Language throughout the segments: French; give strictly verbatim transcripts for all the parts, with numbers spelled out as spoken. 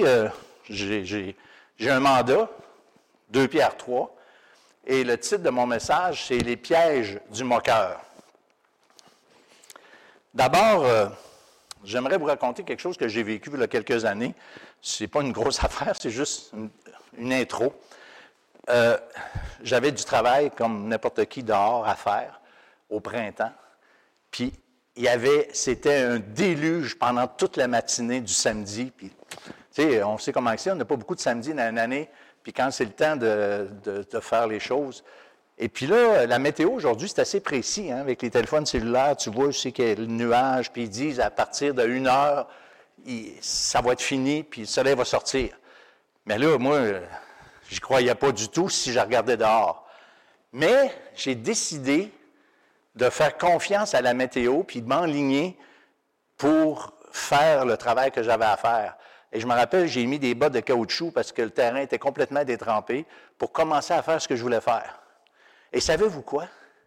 euh, j'ai, j'ai, j'ai un mandat, deux Pierre trois, et le titre de mon message, c'est « Les pièges du moqueur ». D'abord, euh, j'aimerais vous raconter quelque chose que j'ai vécu il y a quelques années. Ce n'est pas une grosse affaire, c'est juste une, une intro. Euh, j'avais du travail, comme n'importe qui, dehors à faire, au printemps. Puis, il y avait, c'était un déluge pendant toute la matinée du samedi. Puis, tu sais, on sait comment c'est, on n'a pas beaucoup de samedis dans une année. Puis, quand c'est le temps de, de, de faire les choses. Et puis là, la météo aujourd'hui, c'est assez précis. Hein, avec les téléphones cellulaires, tu vois, je sais qu'il y a le nuage. Puis, ils disent à partir de une heure, il, ça va être fini, puis le soleil va sortir. Mais là, moi, je n'y croyais pas du tout si je regardais dehors. Mais j'ai décidé de faire confiance à la météo puis de m'enligner pour faire le travail que j'avais à faire. Et je me rappelle, j'ai mis des bottes de caoutchouc parce que le terrain était complètement détrempé pour commencer à faire ce que je voulais faire. Et savez-vous quoi?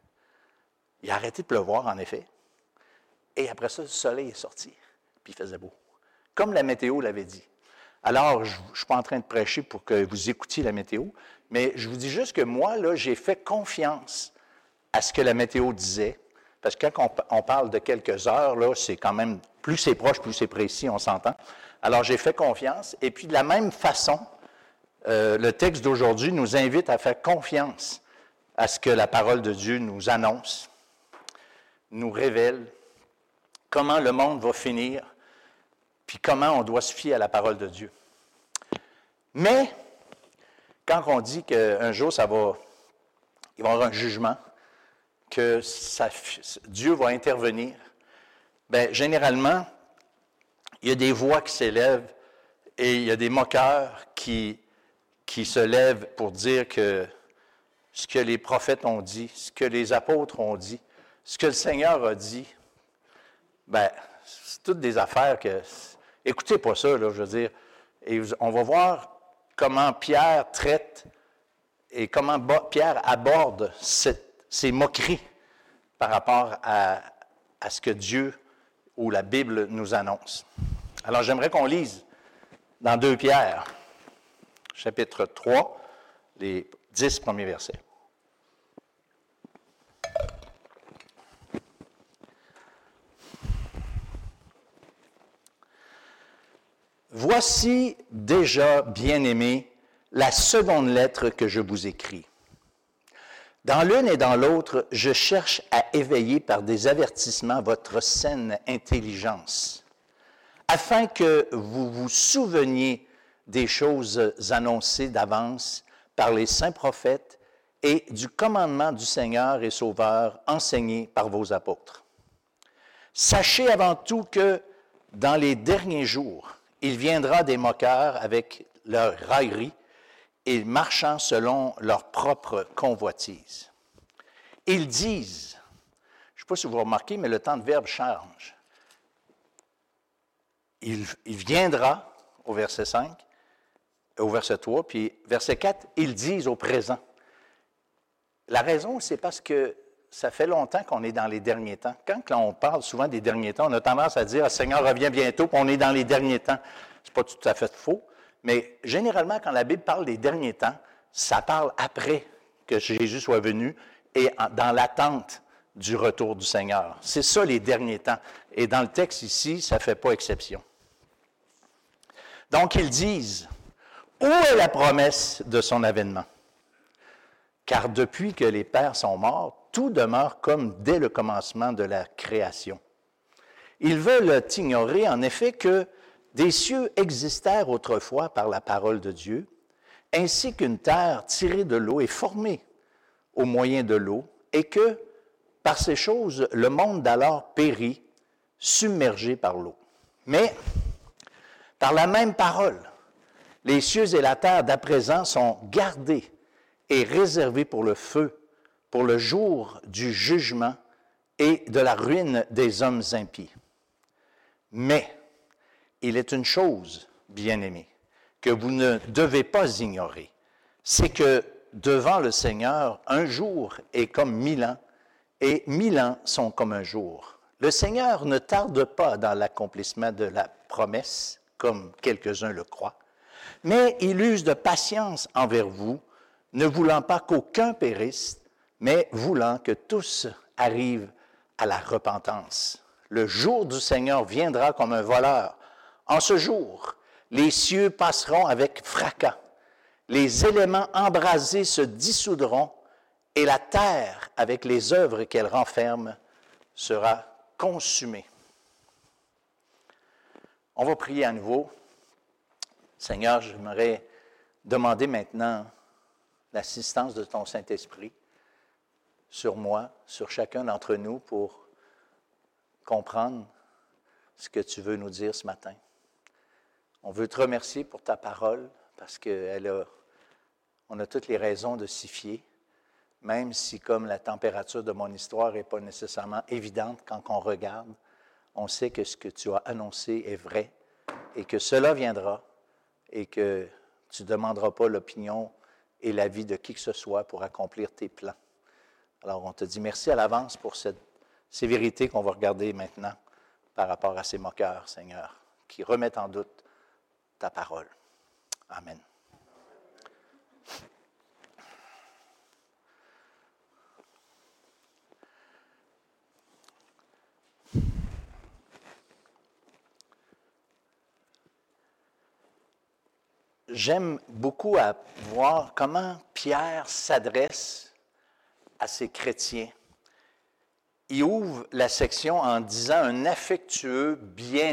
Il a arrêté de pleuvoir, en effet. Et après ça, le soleil est sorti, puis il faisait beau. Comme la météo l'avait dit. Alors, je ne suis pas en train de prêcher pour que vous écoutiez la météo, mais je vous dis juste que moi, là, j'ai fait confiance à ce que la météo disait, parce que quand on, on parle de quelques heures, là, c'est quand même, plus c'est proche, plus c'est précis, on s'entend. Alors, j'ai fait confiance, et puis de la même façon, euh, le texte d'aujourd'hui nous invite à faire confiance à ce que la parole de Dieu nous annonce, nous révèle, comment le monde va finir, puis comment on doit se fier à la parole de Dieu. Mais, quand on dit qu'un jour, ça va, il va y avoir un jugement, que ça, Dieu va intervenir, bien, généralement, il y a des voix qui s'élèvent et il y a des moqueurs qui, qui se lèvent pour dire que ce que les prophètes ont dit, ce que les apôtres ont dit, ce que le Seigneur a dit, bien, c'est toutes des affaires que... Écoutez pas ça, là, je veux dire. Et on va voir comment Pierre traite et comment Pierre aborde cette ces moqueries par rapport à, à ce que Dieu ou la Bible nous annonce. Alors, j'aimerais qu'on lise dans deux Pierre, chapitre trois, les dix premiers versets. Voici déjà, bien-aimés, la seconde lettre que je vous écris. Dans l'une et dans l'autre, je cherche à éveiller par des avertissements votre saine intelligence, afin que vous vous souveniez des choses annoncées d'avance par les saints prophètes et du commandement du Seigneur et Sauveur enseigné par vos apôtres. Sachez avant tout que, dans les derniers jours, il viendra des moqueurs avec leur raillerie, et marchant selon leur propre convoitise. Ils disent, je ne sais pas si vous remarquez, mais le temps de verbe change. Il, il viendra, au verset cinq, au verset trois, puis verset quatre, ils disent au présent. La raison, c'est parce que ça fait longtemps qu'on est dans les derniers temps. Quand on parle souvent des derniers temps, on a tendance à dire « Le Seigneur revient bientôt », puis on est dans les derniers temps. Ce n'est pas tout à fait faux. Mais généralement, quand la Bible parle des derniers temps, ça parle après que Jésus soit venu et dans l'attente du retour du Seigneur. C'est ça, les derniers temps. Et dans le texte ici, ça ne fait pas exception. Donc, ils disent, où est la promesse de son avènement? Car depuis que les pères sont morts, tout demeure comme dès le commencement de la création. Ils veulent ignorer, en effet, que des cieux existèrent autrefois par la parole de Dieu, ainsi qu'une terre tirée de l'eau est formée au moyen de l'eau, et que, par ces choses, le monde d'alors périt, submergé par l'eau. Mais, par la même parole, les cieux et la terre d'à présent sont gardés et réservés pour le feu, pour le jour du jugement et de la ruine des hommes impies. Mais, il est une chose, bien-aimés, que vous ne devez pas ignorer, c'est que devant le Seigneur, un jour est comme mille ans, et mille ans sont comme un jour. Le Seigneur ne tarde pas dans l'accomplissement de la promesse, comme quelques-uns le croient, Mais il use de patience envers vous, ne voulant pas qu'aucun périsse, mais voulant que tous arrivent à la repentance. Le jour du Seigneur viendra comme un voleur. En ce jour, les cieux passeront avec fracas, les éléments embrasés se dissoudront, et la terre, avec les œuvres qu'elle renferme, sera consumée. On va prier à nouveau. Seigneur, j'aimerais demander maintenant l'assistance de ton Saint-Esprit sur moi, sur chacun d'entre nous, pour comprendre ce que tu veux nous dire ce matin. On veut te remercier pour ta parole, parce qu'elle a, on a toutes les raisons de s'y fier, même si, comme la température de mon histoire n'est pas nécessairement évidente quand on regarde, on sait que ce que tu as annoncé est vrai et que cela viendra et que tu ne demanderas pas l'opinion et l'avis de qui que ce soit pour accomplir tes plans. Alors, on te dit merci à l'avance pour cette, ces vérités qu'on va regarder maintenant par rapport à ces moqueurs, Seigneur, qui remettent en doute ta parole. Amen. J'aime beaucoup à voir comment Pierre s'adresse à ces chrétiens. Il ouvre la section en disant « un affectueux bien-aimé ».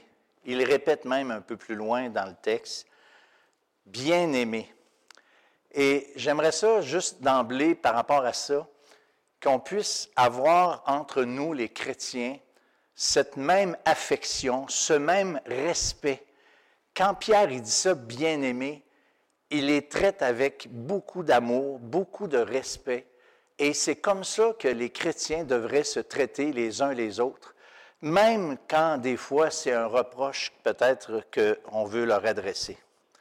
Il répète même un peu plus loin dans le texte « bien-aimé ». Et j'aimerais ça, juste d'emblée, par rapport à ça, qu'on puisse avoir entre nous, les chrétiens, cette même affection, ce même respect. Quand Pierre il dit ça, bien-aimé, il les traite avec beaucoup d'amour, beaucoup de respect. Et c'est comme ça que les chrétiens devraient se traiter les uns les autres, même quand des fois c'est un reproche peut-être qu'on veut leur adresser.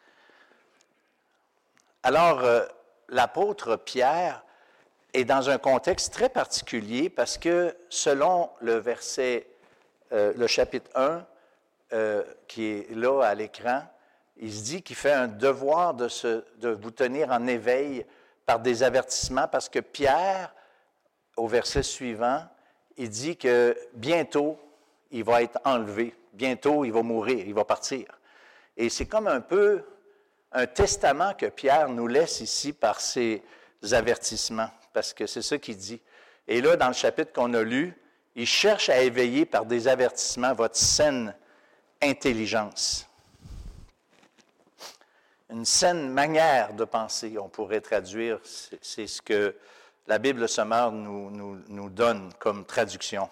Alors, euh, l'apôtre Pierre est dans un contexte très particulier parce que selon le verset, euh, le chapitre un, euh, qui est là à l'écran, il se dit qu'il fait un devoir de, se, de vous tenir en éveil par des avertissements parce que Pierre, au verset suivant, il dit que bientôt, il va être enlevé, bientôt, il va mourir, il va partir. Et c'est comme un peu un testament que Pierre nous laisse ici par ces avertissements, parce que c'est ça qu'il dit. Et là, dans le chapitre qu'on a lu, il cherche à éveiller par des avertissements votre saine intelligence. Une saine manière de penser, on pourrait traduire, c'est, c'est ce que la Bible Sommaire nous, nous, nous donne comme traduction.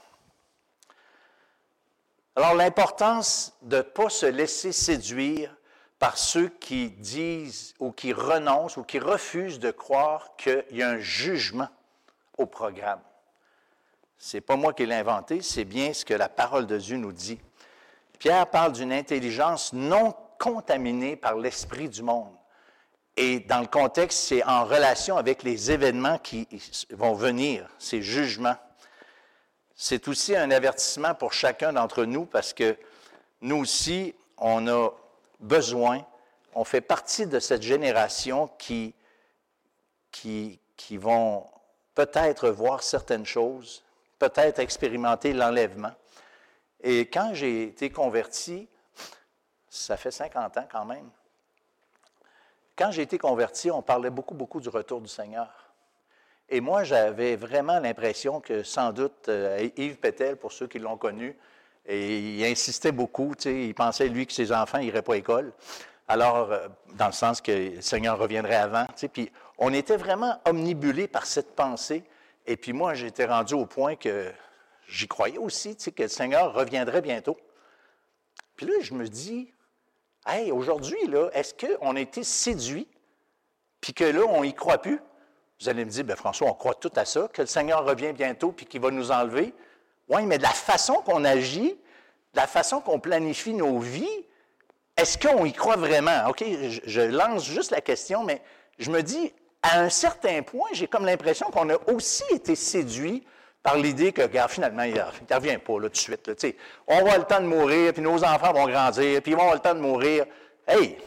Alors, l'importance de ne pas se laisser séduire par ceux qui disent ou qui renoncent ou qui refusent de croire qu'il y a un jugement au programme. Ce n'est pas moi qui l'ai inventé, c'est bien ce que la parole de Dieu nous dit. Pierre parle d'une intelligence non contaminée par l'esprit du monde. Et dans le contexte, c'est en relation avec les événements qui vont venir, ces jugements. C'est aussi un avertissement pour chacun d'entre nous parce que nous aussi, on a besoin, on fait partie de cette génération qui, qui, qui vont peut-être voir certaines choses, peut-être expérimenter l'enlèvement. Et quand j'ai été converti, ça fait cinquante ans quand même, quand j'ai été converti, on parlait beaucoup, beaucoup du retour du Seigneur. Et moi, j'avais vraiment l'impression que, sans doute, euh, Yves Pétel, pour ceux qui l'ont connu, et il insistait beaucoup, tu sais, il pensait, lui, que ses enfants n'iraient pas à l'école. Alors, euh, dans le sens que le Seigneur reviendrait avant, tu sais, puis on était vraiment omnibulés par cette pensée. Et puis moi, j'étais rendu au point que j'y croyais aussi, tu sais, que le Seigneur reviendrait bientôt. Puis là, je me dis, hey, aujourd'hui, là, est-ce qu'on a été séduits, puis que là, on n'y croit plus? Vous allez me dire, bien François, on croit tout à ça, que le Seigneur revient bientôt, puis qu'il va nous enlever. Oui, mais de la façon qu'on agit, de la façon qu'on planifie nos vies, est-ce qu'on y croit vraiment? OK, je, je lance juste la question, mais je me dis, à un certain point, j'ai comme l'impression qu'on a aussi été séduits par l'idée que, regarde, finalement, il ne revient pas là, tout de suite. Là, on va avoir le temps de mourir, puis nos enfants vont grandir, puis ils vont avoir le temps de mourir. Hey,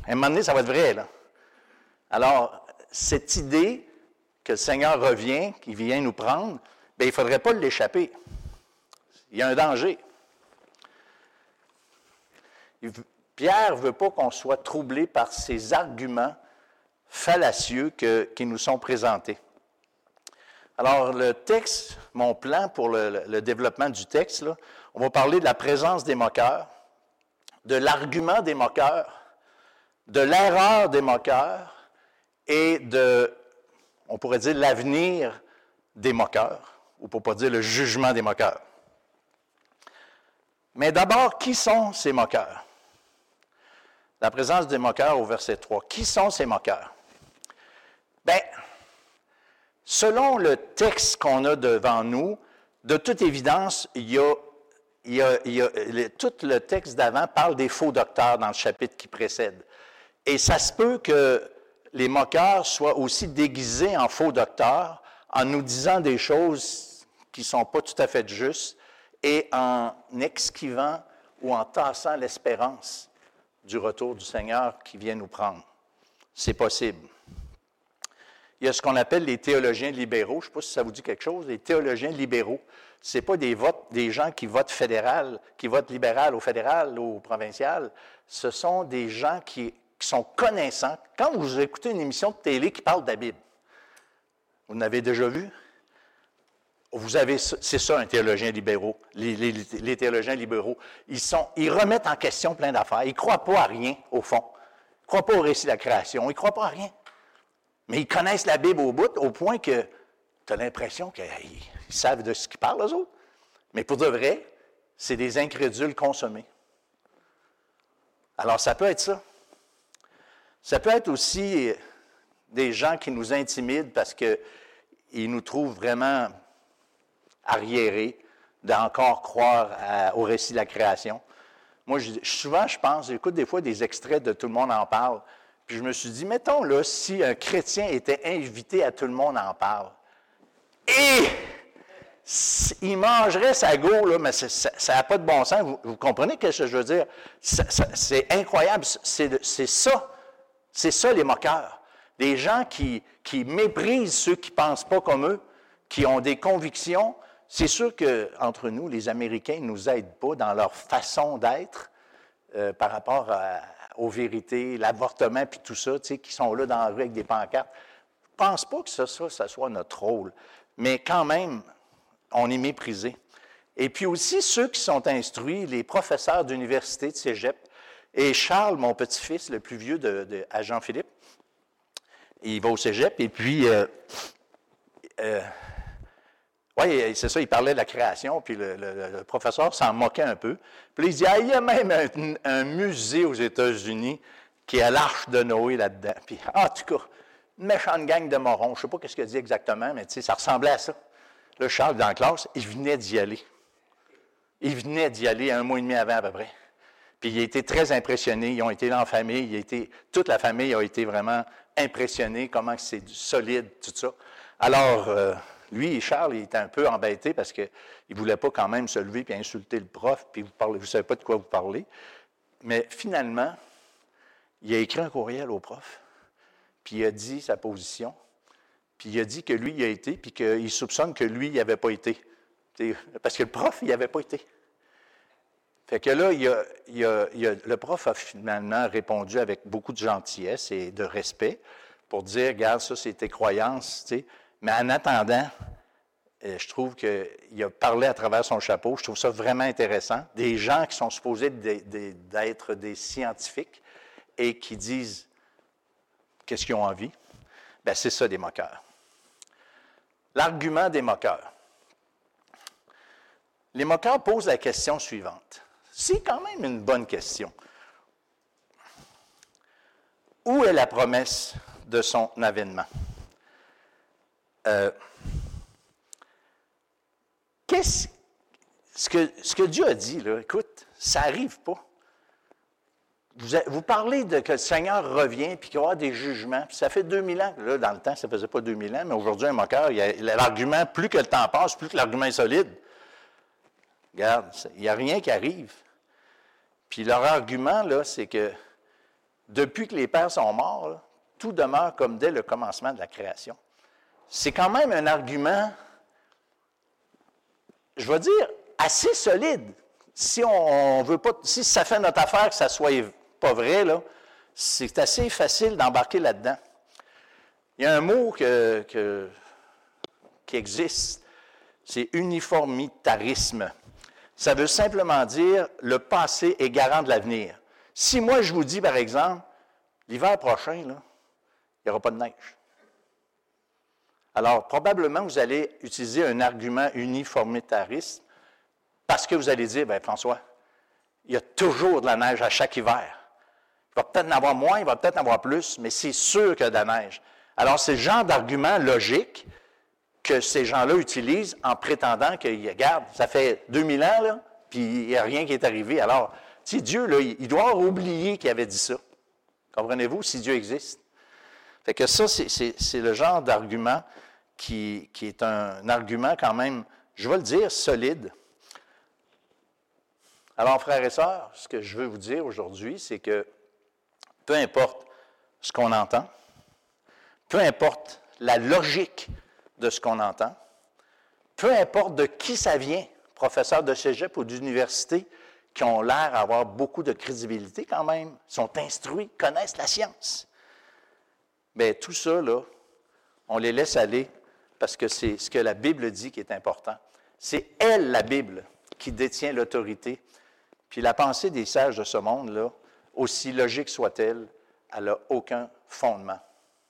À un moment donné, ça va être vrai, là. Alors, cette idée que le Seigneur revient, qu'il vient nous prendre, bien, il ne faudrait pas l'échapper. Il y a un danger. Pierre ne veut pas qu'on soit troublé par ces arguments fallacieux que, qui nous sont présentés. Alors, le texte, mon plan pour le, le développement du texte, là, on va parler de la présence des moqueurs, de l'argument des moqueurs, de l'erreur des moqueurs et de, on pourrait dire, l'avenir des moqueurs, ou pour ne pas dire le jugement des moqueurs. Mais d'abord, qui sont ces moqueurs? La présence des moqueurs au verset trois. Qui sont ces moqueurs? Bien, selon le texte qu'on a devant nous, de toute évidence, il y a, il y a, il y a le, tout le texte d'avant parle des faux docteurs dans le chapitre qui précède. Et ça se peut que les moqueurs soient aussi déguisés en faux docteurs en nous disant des choses qui ne sont pas tout à fait justes et en esquivant ou en tassant l'espérance du retour du Seigneur qui vient nous prendre. C'est possible. Il y a ce qu'on appelle les théologiens libéraux. Je ne sais pas si ça vous dit quelque chose. Les théologiens libéraux, ce n'est pas des, votes, des gens qui votent fédéral, qui votent libéral au fédéral ou au provincial. Ce sont des gens qui, qui sont connaissants. Quand vous écoutez une émission de télé qui parle de la Bible, vous l'avez déjà vu? Vous avez, c'est ça, un théologien libéraux. Les, les, les théologiens libéraux, ils, sont, ils remettent en question plein d'affaires. Ils ne croient pas à rien, au fond. Ils ne croient pas au récit de la création. Ils ne croient pas à rien. Mais ils connaissent la Bible au bout, au point que tu as l'impression qu'ils savent de ce qu'ils parlent, eux autres. Mais pour de vrai, c'est des incrédules consommés. Alors, ça peut être ça. Ça peut être aussi des gens qui nous intimident parce qu'ils nous trouvent vraiment arriérés d'encore croire à, au récit de la création. Moi, je, souvent, je pense, j'écoute des fois des extraits de Tout le monde en parle, puis je me suis dit, mettons là, si un chrétien était invité à Tout le monde en parle, et il mangerait sa go, là, mais ça n'a pas de bon sens. Vous, vous comprenez ce que je veux dire? Ça, ça, c'est incroyable. C'est, c'est ça. C'est ça, les moqueurs. Des gens qui, qui méprisent ceux qui ne pensent pas comme eux, qui ont des convictions. C'est sûr qu'entre nous, les Américains ne nous aident pas dans leur façon d'être euh, par rapport à, aux vérités, l'avortement, puis tout ça, tu sais, qui sont là dans la rue avec des pancartes. Je ne pense pas que ça, ça, ça soit notre rôle. Mais quand même, on est méprisé. Et puis aussi, ceux qui sont instruits, les professeurs d'université, de cégep, et Charles, mon petit-fils, le plus vieux de, de, à Jean-Philippe, il va au cégep, et puis... Euh, euh, Oui, c'est ça, il parlait de la création, puis le, le, le professeur s'en moquait un peu. Puis là, il dit, ah, il y a même un, un musée aux États-Unis qui a l'Arche de Noé là-dedans. Puis, en tout cas, une méchante gang de morons, je ne sais pas ce qu'il dit exactement, mais tu sais, ça ressemblait à ça. Là, Charles, dans la classe, il venait d'y aller. Il venait d'y aller un mois et demi avant, à peu près. Puis il a été très impressionné, ils ont été là en famille, il a été, toute la famille a été vraiment impressionnée, comment c'est solide, tout ça. Alors... Euh, Lui, Charles, il était un peu embêté parce qu'il ne voulait pas quand même se lever et insulter le prof, puis vous ne vous savez pas de quoi vous parlez. Mais finalement, il a écrit un courriel au prof, puis il a dit sa position, puis il a dit que lui, il a été, puis qu'il soupçonne que lui, il n'avait pas été. Parce que le prof, il n'avait pas été. Fait que là, il a, il a, il a, le prof a finalement répondu avec beaucoup de gentillesse et de respect pour dire, regarde, ça, c'est tes croyances, tu sais. Mais en attendant, je trouve qu'il a parlé à travers son chapeau. Je trouve ça vraiment intéressant. Des gens qui sont supposés d'être des scientifiques et qui disent qu'est-ce qu'ils ont envie. Bien, c'est ça, des moqueurs. L'argument des moqueurs. Les moqueurs posent la question suivante. C'est quand même une bonne question. Où est la promesse de son avènement? Euh, qu'est-ce ce que, ce que Dieu a dit, là, écoute, ça n'arrive pas. Vous, vous parlez de que le Seigneur revient puis qu'il y aura des jugements. Puis ça fait deux mille ans. Là, dans le temps, ça ne faisait pas deux mille ans, mais aujourd'hui, un moqueur, il y a, l'argument, plus que le temps passe, plus que l'argument est solide. Regarde, il n'y a rien qui arrive. Puis leur argument, là, c'est que depuis que les pères sont morts, là, tout demeure comme dès le commencement de la création. C'est quand même un argument, je vais dire, assez solide. Si on veut pas, si ça fait notre affaire que ça soit pas vrai, là, c'est assez facile d'embarquer là-dedans. Il y a un mot que, que, qui existe, c'est uniformitarisme. Ça veut simplement dire le passé est garant de l'avenir. Si moi je vous dis, par exemple, l'hiver prochain, là, il n'y aura pas de neige. Alors, probablement, vous allez utiliser un argument uniformitariste parce que vous allez dire, bien, François, il y a toujours de la neige à chaque hiver. Il va peut-être en avoir moins, il va peut-être en avoir plus, mais c'est sûr qu'il y a de la neige. Alors, c'est le genre d'argument logique que ces gens-là utilisent en prétendant que, regarde, ça fait deux mille ans, là, puis il n'y a rien qui est arrivé. Alors, si Dieu, là, il doit oublier qu'il avait dit ça. Comprenez-vous, si Dieu existe? Fait que ça, c'est, c'est, c'est le genre d'argument qui, qui est un argument quand même, je vais le dire, solide. Alors, frères et sœurs, ce que je veux vous dire aujourd'hui, c'est que peu importe ce qu'on entend, peu importe la logique de ce qu'on entend, peu importe de qui ça vient, professeurs de cégep ou d'université, qui ont l'air d'avoir beaucoup de crédibilité quand même, sont instruits, connaissent la science. Bien, tout ça, là, on les laisse aller parce que c'est ce que la Bible dit qui est important. C'est elle, la Bible, qui détient l'autorité. Puis la pensée des sages de ce monde, là, aussi logique soit-elle, elle n'a aucun fondement.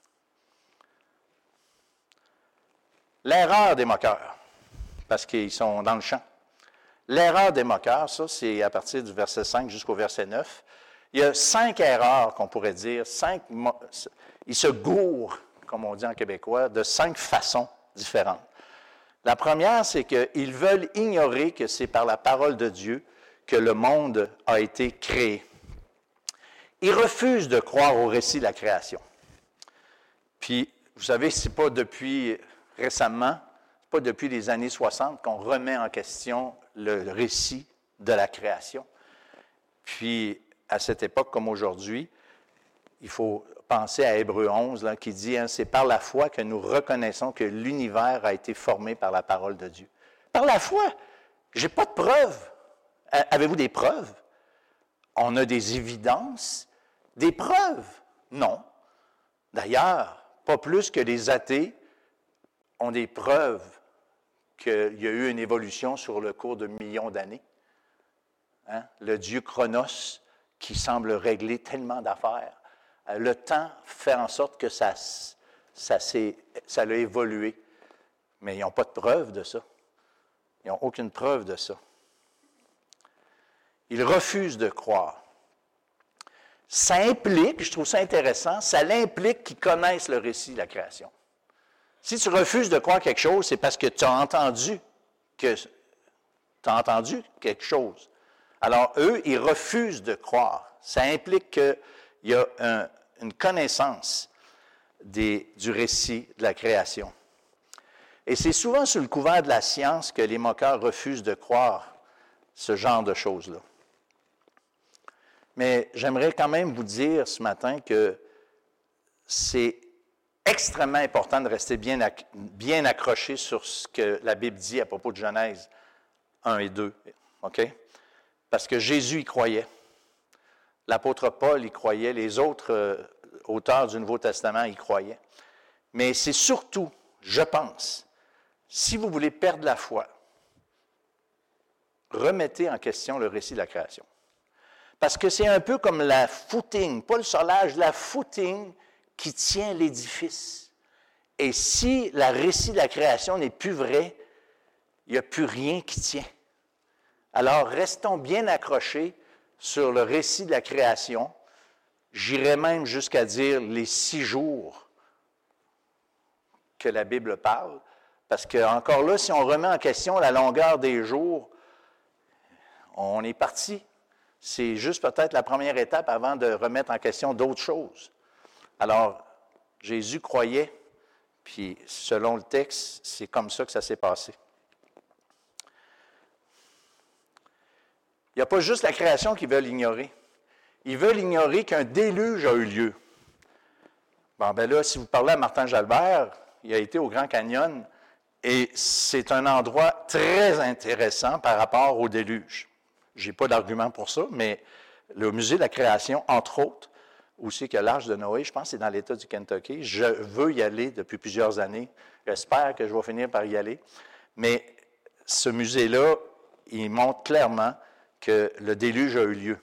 L'erreur des moqueurs, parce qu'ils sont dans le champ. L'erreur des moqueurs, ça, c'est à partir du verset cinq jusqu'au verset neuf. Il y a cinq erreurs qu'on pourrait dire, cinq, ils se gourrent, comme on dit en québécois, de cinq façons différentes. La première, c'est qu'ils veulent ignorer que c'est par la parole de Dieu que le monde a été créé. Ils refusent de croire au récit de la création. Puis, vous savez, ce n'est pas depuis récemment, ce n'est pas depuis les années soixante qu'on remet en question le récit de la création. Puis, à cette époque comme aujourd'hui, il faut penser à Hébreux onze, là, qui dit hein, « C'est par la foi que nous reconnaissons que l'univers a été formé par la parole de Dieu. » Par la foi! Je n'ai pas de preuves. Avez-vous des preuves? On a des évidences, des preuves? Non. D'ailleurs, pas plus que les athées ont des preuves qu'il y a eu une évolution sur le cours de millions d'années. Hein? Le dieu Chronos, qui semble régler tellement d'affaires. Le temps fait en sorte que ça, ça, s'est, ça a évolué. Mais ils n'ont pas de preuve de ça. Ils n'ont aucune preuve de ça. Ils refusent de croire. Ça implique, je trouve ça intéressant, ça implique qu'ils connaissent le récit de la création. Si tu refuses de croire quelque chose, c'est parce que tu as entendu que tu as entendu quelque chose. Alors, eux, ils refusent de croire. Ça implique qu'il y a un, une connaissance des, du récit de la création. Et c'est souvent sous le couvert de la science que les moqueurs refusent de croire ce genre de choses-là. Mais j'aimerais quand même vous dire ce matin que c'est extrêmement important de rester bien, acc- bien accroché sur ce que la Bible dit à propos de Genèse un et deux. OK? Parce que Jésus y croyait. L'apôtre Paul y croyait. Les autres euh, auteurs du Nouveau Testament y croyaient. Mais c'est surtout, je pense, si vous voulez perdre la foi, remettez en question le récit de la création. Parce que c'est un peu comme la footing, pas le solage, la footing qui tient l'édifice. Et si le récit de la création n'est plus vrai, il n'y a plus rien qui tient. Alors, restons bien accrochés sur le récit de la création. J'irais même jusqu'à dire les six jours que la Bible parle, parce que encore là, si on remet en question la longueur des jours, on est parti. C'est juste peut-être la première étape avant de remettre en question d'autres choses. Alors, Jésus croyait, puis selon le texte, c'est comme ça que ça s'est passé. Il n'y a pas juste la création qu'ils veulent ignorer. Ils veulent ignorer qu'un déluge a eu lieu. Bon, ben là, si vous parlez à Martin Jalbert, il a été au Grand Canyon, et c'est un endroit très intéressant par rapport au déluge. Je n'ai pas d'argument pour ça, mais le musée de la création, entre autres, où c'est que l'Arche de Noé, je pense que c'est dans l'État du Kentucky. Je veux y aller depuis plusieurs années. J'espère que je vais finir par y aller. Mais ce musée-là, il montre clairement que le déluge a eu lieu.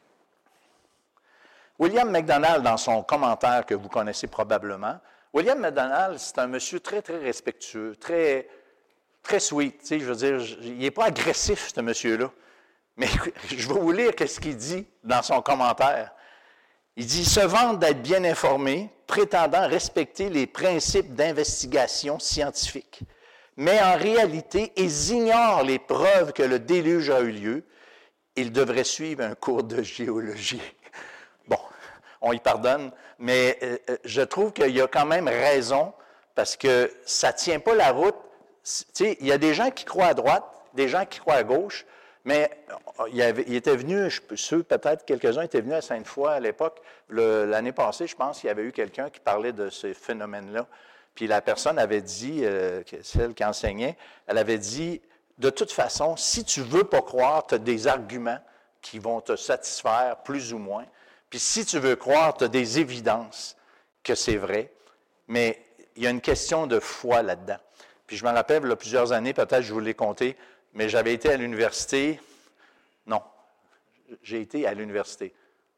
William MacDonald, dans son commentaire que vous connaissez probablement, William MacDonald, c'est un monsieur très, très respectueux, très, très sweet. Tu sais, je veux dire, il n'est pas agressif, ce monsieur-là. Mais je vais vous lire ce qu'il dit dans son commentaire. Il dit « Se vantent d'être bien informés, prétendant respecter les principes d'investigation scientifique. Mais en réalité, ils ignorent les preuves que le déluge a eu lieu. Ils devraient suivre un cours de géologie. » Bon, on y pardonne, mais euh, je trouve qu'il y a quand même raison parce que ça ne tient pas la route. Tu sais, il y a des gens qui croient à droite, des gens qui croient à gauche, mais il, avait, il était venu, je suis sûr, peut-être quelques-uns étaient venus à Sainte-Foy à l'époque. Le, l'année passée, je pense, il y avait eu quelqu'un qui parlait de ces phénomènes-là. Puis la personne avait dit, euh, celle qui enseignait, elle avait dit, de toute façon, si tu ne veux pas croire, tu as des arguments qui vont te satisfaire plus ou moins. Puis si tu veux croire, tu as des évidences que c'est vrai, mais il y a une question de foi là-dedans. Puis je me rappelle, il y a plusieurs années, peut-être je vous l'ai compté, mais j'avais été à l'université. Non, j'ai été à l'université.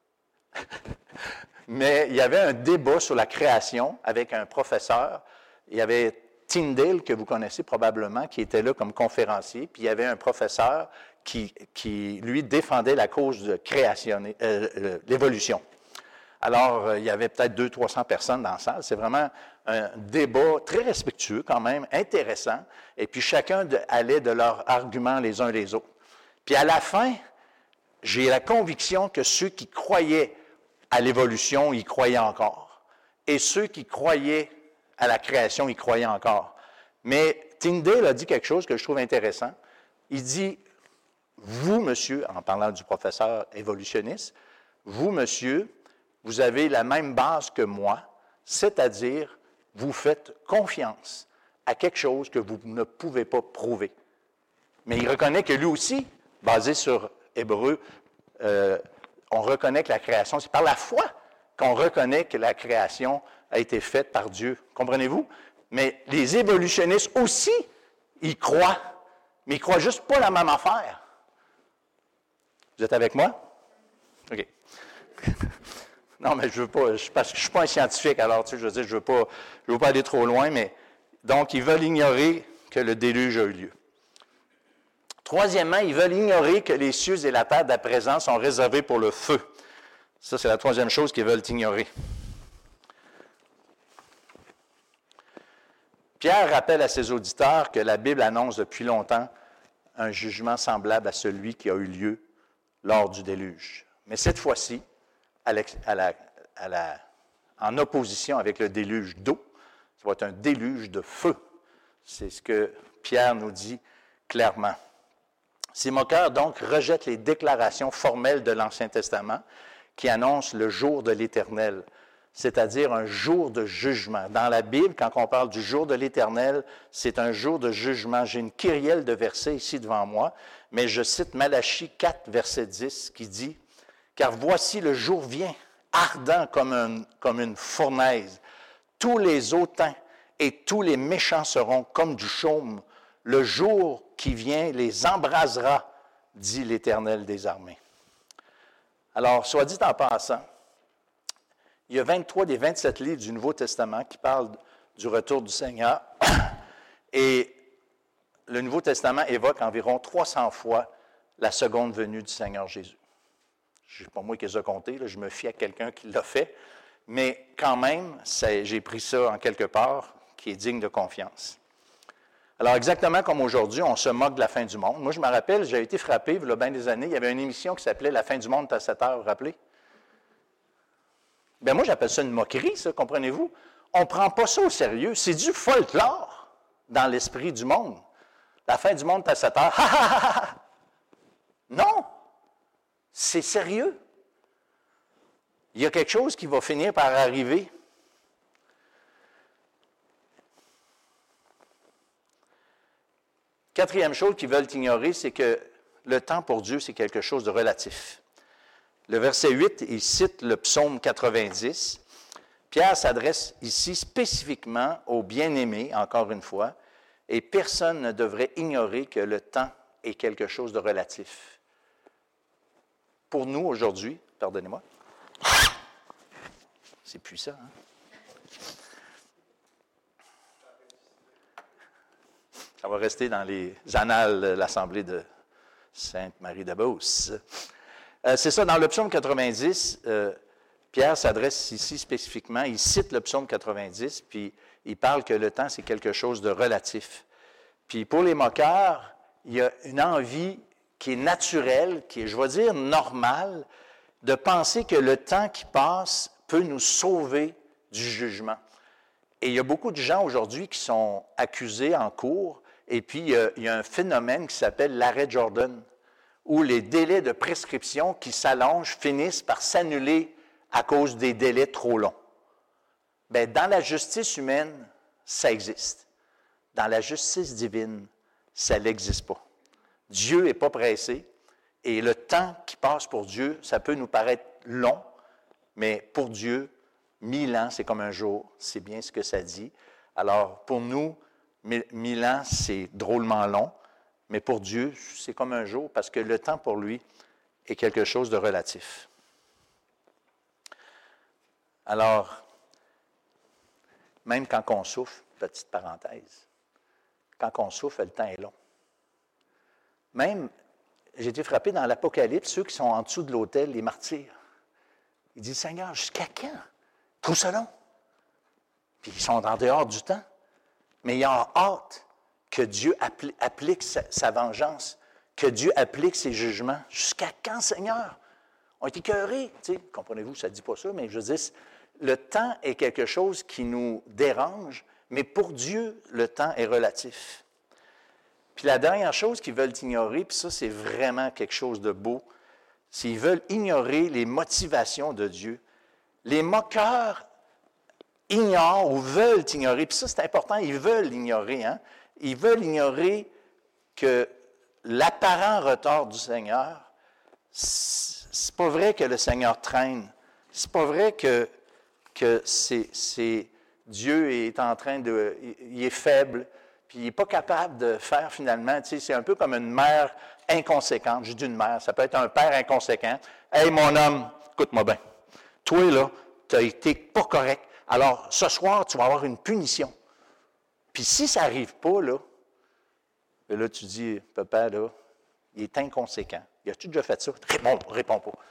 Mais il y avait un débat sur la création avec un professeur. Il y avait Tyndale, que vous connaissez probablement, qui était là comme conférencier, puis il y avait un professeur qui, qui lui, défendait la cause de création, euh, euh, l'évolution. Alors, euh, il y avait peut-être deux cents à trois cents personnes dans la salle. C'est vraiment un débat très respectueux quand même, intéressant. Et puis, chacun de, allait de leurs arguments les uns les autres. Puis, à la fin, j'ai la conviction que ceux qui croyaient à l'évolution, ils croyaient encore. Et ceux qui croyaient à la création, ils croyaient encore. Mais Tyndale a dit quelque chose que je trouve intéressant. Il dit, vous, monsieur, en parlant du professeur évolutionniste, vous, monsieur, vous avez la même base que moi, c'est-à-dire, vous faites confiance à quelque chose que vous ne pouvez pas prouver. Mais il reconnaît que lui aussi, basé sur Hébreu, euh, on reconnaît que la création, c'est par la foi qu'on reconnaît que la création a été faite par Dieu. Comprenez-vous? Mais les évolutionnistes aussi, ils croient, mais ils ne croient juste pas la même affaire. Vous êtes avec moi? OK. Non, mais je veux pas, je, parce que je ne suis pas un scientifique, alors tu sais, je veux dire, je ne veux pas, je veux pas aller trop loin, mais donc ils veulent ignorer que le déluge a eu lieu. Troisièmement, ils veulent ignorer que les cieux et la terre d'à présent sont réservés pour le feu. Ça, c'est la troisième chose qu'ils veulent ignorer. Pierre rappelle à ses auditeurs que la Bible annonce depuis longtemps un jugement semblable à celui qui a eu lieu lors du déluge. Mais cette fois-ci, à la, à la, à la, en opposition avec le déluge d'eau, ça va être un déluge de feu. C'est ce que Pierre nous dit clairement. Ces moqueurs, donc, rejettent les déclarations formelles de l'Ancien Testament qui annoncent le jour de l'Éternel, c'est-à-dire un jour de jugement. Dans la Bible, quand on parle du jour de l'Éternel, c'est un jour de jugement. J'ai une kyrielle de versets ici devant moi, mais je cite Malachie quatre, verset dix, qui dit « Car voici le jour vient, ardent comme, un, comme une fournaise. Tous les hautains et tous les méchants seront comme du chaume. Le jour qui vient les embrasera, dit l'Éternel des armées. » Alors, soit dit en passant, il y a vingt-trois des vingt-sept livres du Nouveau Testament qui parlent du retour du Seigneur. Et le Nouveau Testament évoque environ trois cents fois la seconde venue du Seigneur Jésus. Ce n'est pas moi qui les ai comptés, là, je me fie à quelqu'un qui l'a fait. Mais quand même, j'ai pris ça en quelque part qui est digne de confiance. Alors, exactement comme aujourd'hui, on se moque de la fin du monde. Moi, je me rappelle, j'ai été frappé, il y a bien des années, il y avait une émission qui s'appelait « La fin du monde, à sept heures », vous vous rappelez? Bien, moi, j'appelle ça une moquerie, ça, comprenez-vous? On ne prend pas ça au sérieux. C'est du folklore dans l'esprit du monde. La fin du monde, à sept heures. Ha, ha, ha, ha! Non! C'est sérieux. il y a quelque chose qui va finir par arriver. Quatrième chose qu'ils veulent ignorer, c'est que le temps pour Dieu, c'est quelque chose de relatif. Le verset huit, il cite le psaume quatre-vingt-dix. Pierre s'adresse ici spécifiquement aux bien-aimés, encore une fois, et personne ne devrait ignorer que le temps est quelque chose de relatif. Pour nous, aujourd'hui, pardonnez-moi, c'est puissant, hein? Ça va rester dans les annales de l'Assemblée de Sainte-Marie de Beauce. Euh, c'est ça, dans le psaume quatre-vingt-dix, euh, Pierre s'adresse ici spécifiquement, il cite le psaume quatre-vingt-dix, puis il parle que le temps, c'est quelque chose de relatif. Puis pour les moqueurs, il y a une envie qui est naturelle, qui est, je vais dire, normale, de penser que le temps qui passe peut nous sauver du jugement. Et il y a beaucoup de gens aujourd'hui qui sont accusés en cours, et puis il y a, il y a un phénomène qui s'appelle l'arrêt Jordan, où les délais de prescription qui s'allongent finissent par s'annuler à cause des délais trop longs. Bien, dans la justice humaine, ça existe. Dans la justice divine, ça n'existe pas. Dieu n'est pas pressé, et le temps qui passe pour Dieu, ça peut nous paraître long, mais pour Dieu, mille ans, c'est comme un jour, c'est bien ce que ça dit. Alors, pour nous, mille ans, c'est drôlement long, mais pour Dieu, c'est comme un jour, parce que le temps pour lui est quelque chose de relatif. Alors, même quand on souffre, petite parenthèse, quand on souffre, le temps est long. Même, j'ai été frappé dans l'Apocalypse, ceux qui sont en dessous de l'autel, les martyrs. Ils disent, Seigneur, jusqu'à quand? Tout ça long. Puis ils sont en dehors du temps. Mais ils ont hâte que Dieu appli- applique sa, sa vengeance, que Dieu applique ses jugements. Jusqu'à quand, Seigneur? On est écœurés. Tu sais, comprenez-vous, ça ne dit pas ça, mais je veux dire, le temps est quelque chose qui nous dérange, mais pour Dieu, le temps est relatif. Puis la dernière chose qu'ils veulent ignorer, puis ça, c'est vraiment quelque chose de beau, c'est qu'ils veulent ignorer les motivations de Dieu. Les moqueurs ignorent ou veulent ignorer, puis ça, c'est important, ils veulent ignorer, hein? Ils veulent ignorer que l'apparent retard du Seigneur, c'est pas vrai que le Seigneur traîne. C'est pas vrai que, que c'est, c'est, Dieu est en train de... Il est faible, puis il n'est pas capable de faire finalement, tu sais, c'est un peu comme une mère inconséquente. Je dis une mère, ça peut être un père inconséquent. « Hey, mon homme, écoute-moi bien. Toi, là, tu as été pas correct. Alors, ce soir, tu vas avoir une punition. Puis si ça n'arrive pas, là, là, tu dis, papa, là, il est inconséquent. Il a-tu déjà fait ça? Réponds, réponds pas.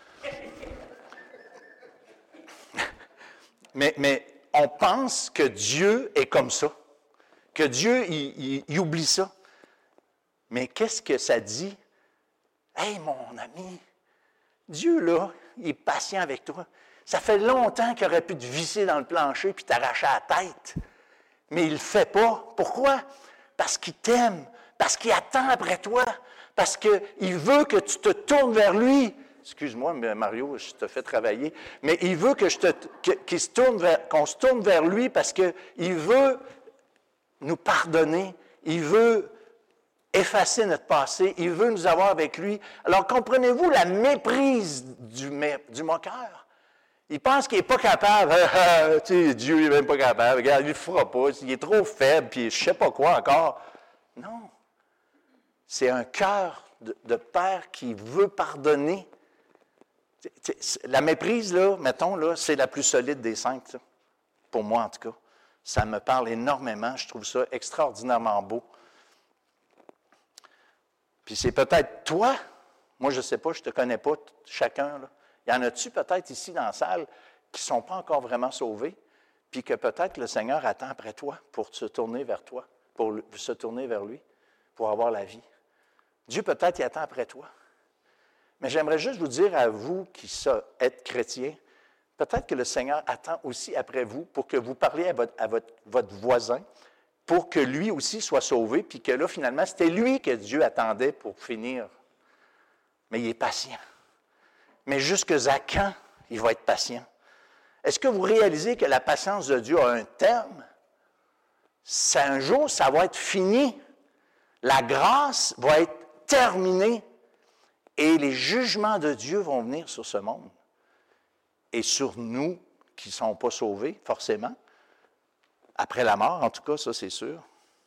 mais, mais on pense que Dieu est comme ça, que Dieu, il, il, il oublie ça. Mais qu'est-ce que ça dit? Hey, mon ami, Dieu, là, il est patient avec toi. Ça fait longtemps qu'il aurait pu te visser dans le plancher puis t'arracher la tête. Mais il ne le fait pas. Pourquoi? Parce qu'il t'aime, parce qu'il attend après toi, parce qu'il veut que tu te tournes vers lui. Excuse-moi, Mario, je te fais travailler. Mais il veut que je te, que, qu'il se tourne vers, qu'on se tourne vers lui parce qu'il veut nous pardonner. Il veut effacer notre passé. Il veut nous avoir avec lui. Alors, comprenez-vous la méprise du, du moqueur? Il pense qu'il n'est pas capable. Tu sais, Dieu n'est même pas capable. Regarde, il ne le fera pas. Il est trop faible, puis je ne sais pas quoi encore. Non. C'est un cœur de, de père qui veut pardonner. La méprise, là, mettons, là, c'est la plus solide des cinq, ça. Pour moi, en tout cas. Ça me parle énormément. Je trouve ça extraordinairement beau. Puis c'est peut-être toi. Moi, je ne sais pas, je ne te connais pas, chacun, là. Y en a-tu peut-être ici dans la salle qui ne sont pas encore vraiment sauvés, puis que peut-être le Seigneur attend après toi pour se tourner vers toi, pour se tourner vers lui, pour avoir la vie. Dieu peut-être y attend après toi. Mais j'aimerais juste vous dire à vous qui êtes chrétiens, peut-être que le Seigneur attend aussi après vous pour que vous parliez à votre, à votre, votre voisin, pour que lui aussi soit sauvé, puis que là, finalement, c'était lui que Dieu attendait pour finir. Mais il est patient. Mais jusque à quand il va être patient. Est-ce que vous réalisez que la patience de Dieu a un terme? C'est un jour, ça va être fini. La grâce va être terminée et les jugements de Dieu vont venir sur ce monde et sur nous qui ne sont pas sauvés, forcément. Après la mort, en tout cas, ça c'est sûr.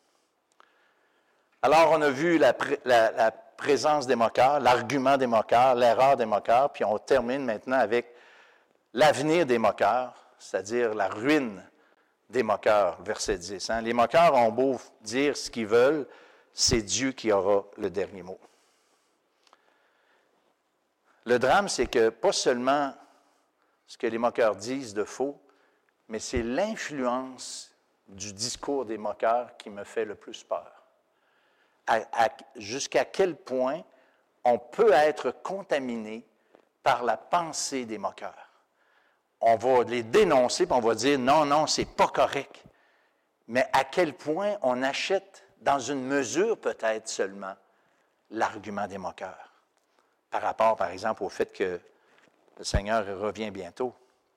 Alors, on a vu la, la, la présence des moqueurs, l'argument des moqueurs, l'erreur des moqueurs, puis on termine maintenant avec l'avenir des moqueurs, c'est-à-dire la ruine des moqueurs, verset dix. Hein? Les moqueurs ont beau dire ce qu'ils veulent, c'est Dieu qui aura le dernier mot. Le drame, c'est que pas seulement ce que les moqueurs disent de faux, mais c'est l'influence du discours des moqueurs qui me fait le plus peur. À, à, jusqu'à quel point on peut être contaminé par la pensée des moqueurs. On va les dénoncer, puis on va dire « non, non, c'est pas correct ». Mais à quel point on achète, dans une mesure peut-être seulement, l'argument des moqueurs, par rapport, par exemple, au fait que le Seigneur revient bientôt.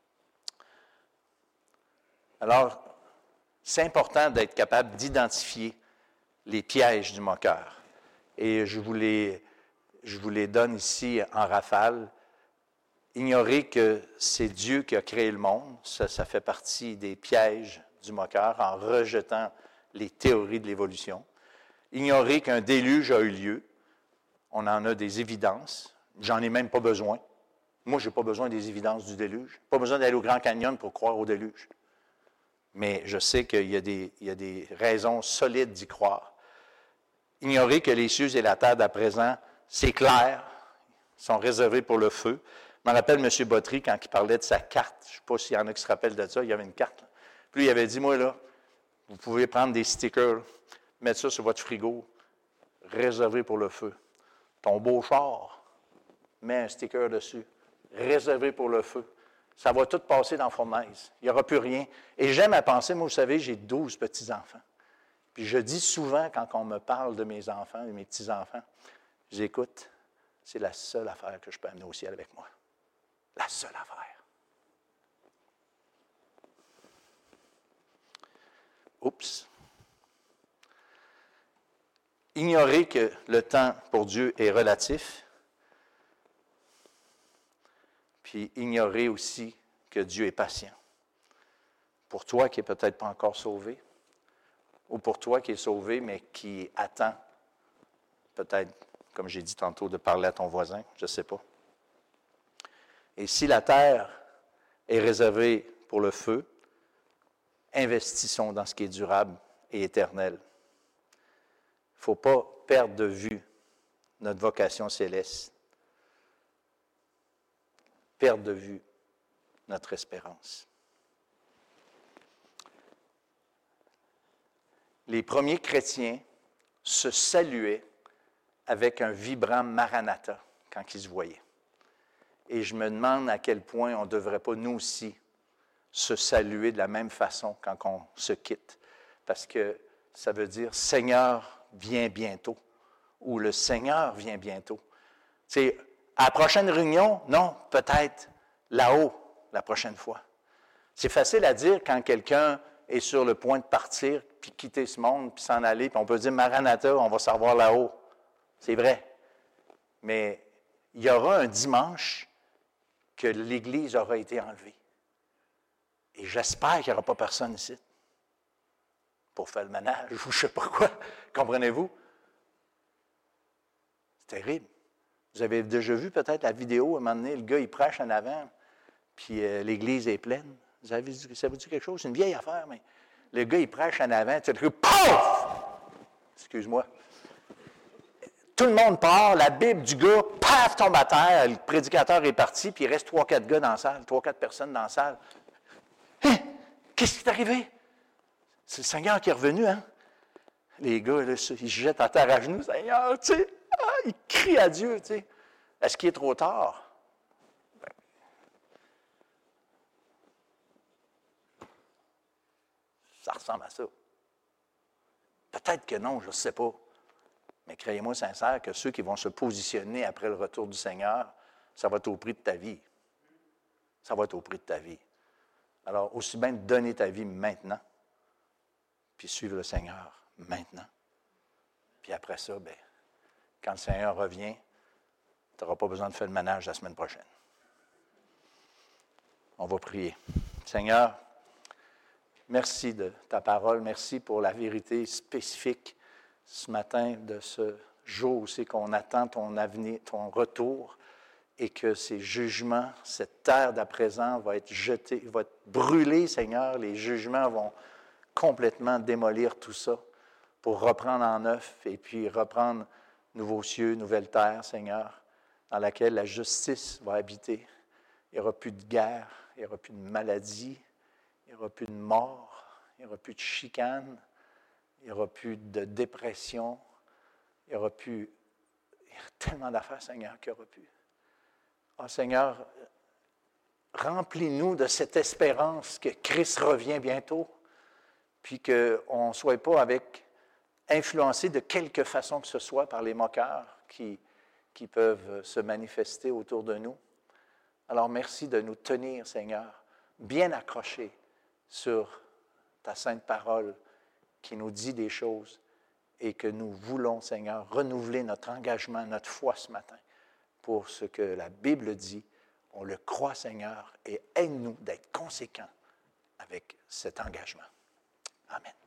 Alors, c'est important d'être capable d'identifier les pièges du moqueur. Et je vous les, je vous les donne ici en rafale. Ignorez que c'est Dieu qui a créé le monde, ça, ça fait partie des pièges du moqueur en rejetant les théories de l'évolution. Ignorez qu'un déluge a eu lieu, on en a des évidences, j'en ai même pas besoin. Moi, je n'ai pas besoin des évidences du déluge, pas besoin d'aller au Grand Canyon pour croire au déluge. Mais je sais qu'il y a des, il y a des raisons solides d'y croire. Ignorez que les cieux et la terre d'à présent, c'est clair, sont réservés pour le feu. Je me rappelle M. Botry, quand il parlait de sa carte, je ne sais pas s'il y en a qui se rappellent de ça, il y avait une carte. Là. Puis il avait dit, moi là, vous pouvez prendre des stickers, mettre ça sur votre frigo, réservé pour le feu. Ton beau char, mets un sticker dessus, réservé pour le feu. Ça va tout passer dans la fournaise. Il n'y aura plus rien. Et j'aime à penser, moi, vous savez, j'ai douze petits-enfants. Puis je dis souvent, quand on me parle de mes enfants, de mes petits-enfants, j'écoute, c'est la seule affaire que je peux amener au ciel avec moi. La seule affaire. Oups. Ignorez que le temps pour Dieu est relatif. Puis ignorez aussi que Dieu est patient. Pour toi qui n'es peut-être pas encore sauvé, ou pour toi qui es sauvé, mais qui attend, peut-être, comme j'ai dit tantôt, de parler à ton voisin, je ne sais pas. Et si la terre est réservée pour le feu, investissons dans ce qui est durable et éternel. Il ne faut pas perdre de vue notre vocation céleste. Perdre de vue notre espérance. Les premiers chrétiens se saluaient avec un vibrant Maranatha quand ils se voyaient. Et je me demande à quel point on ne devrait pas, nous aussi, se saluer de la même façon quand on se quitte. Parce que ça veut dire « Seigneur, viens bientôt » ou « Le Seigneur vient bientôt ». Tu sais, à la prochaine réunion, non, peut-être là-haut, la prochaine fois. C'est facile à dire quand quelqu'un est sur le point de partir, puis quitter ce monde, puis s'en aller, puis on peut dire « Maranatha, on va se revoir là-haut ». C'est vrai. Mais il y aura un dimanche que l'Église aura été enlevée. Et j'espère qu'il n'y aura pas personne ici pour faire le ménage ou je ne sais pas quoi. Comprenez-vous? C'est terrible. Vous avez déjà vu peut-être la vidéo, à un moment donné, le gars, il prêche en avant, puis euh, l'Église est pleine. Vous avez, ça vous dit quelque chose? C'est une vieille affaire, mais le gars, il prêche en avant, tu sais, pouf! Excuse-moi. Tout le monde part, la Bible du gars, paf, tombe à terre, le prédicateur est parti, puis il reste trois, quatre gars dans la salle, trois, quatre personnes dans la salle. Hein? Qu'est-ce qui est arrivé? C'est le Seigneur qui est revenu, hein? Les gars, là, ils se jettent à terre à genoux, Seigneur, tu sais, ah, ils crient à Dieu, tu sais. Est-ce qu'il est trop tard? Ben, ça ressemble à ça. Peut-être que non, je ne sais pas. Mais croyez-moi sincère que ceux qui vont se positionner après le retour du Seigneur, ça va être au prix de ta vie. ça va être au prix de ta vie. Alors, aussi bien donner ta vie maintenant, puis suivre le Seigneur maintenant. Puis après ça, bien, quand le Seigneur revient, tu n'auras pas besoin de faire le ménage la semaine prochaine. On va prier. Seigneur, merci de ta parole. Merci pour la vérité spécifique ce matin de ce jour où c'est qu'on attend ton avenir, ton retour, et que ces jugements, cette terre d'à présent va être jetée, va être brûlée, Seigneur. Les jugements vont complètement démolir tout ça pour reprendre en neuf et puis reprendre nouveaux cieux, nouvelle terre, Seigneur, dans laquelle la justice va habiter. Il n'y aura plus de guerre, il n'y aura plus de maladie, il n'y aura plus de mort, il n'y aura plus de chicane, il n'y aura plus de dépression, il n'y aura plus... Il y a tellement d'affaires, Seigneur, qu'il n'y aura plus. Ah, Seigneur, remplis-nous de cette espérance que Christ revient bientôt, puis qu'on ne soit pas avec, influencé de quelque façon que ce soit par les moqueurs qui, qui peuvent se manifester autour de nous. Alors, merci de nous tenir, Seigneur, bien accrochés sur ta sainte parole qui nous dit des choses et que nous voulons, Seigneur, renouveler notre engagement, notre foi ce matin pour ce que la Bible dit. On le croit, Seigneur, et aide-nous d'être conséquents avec cet engagement. Amen.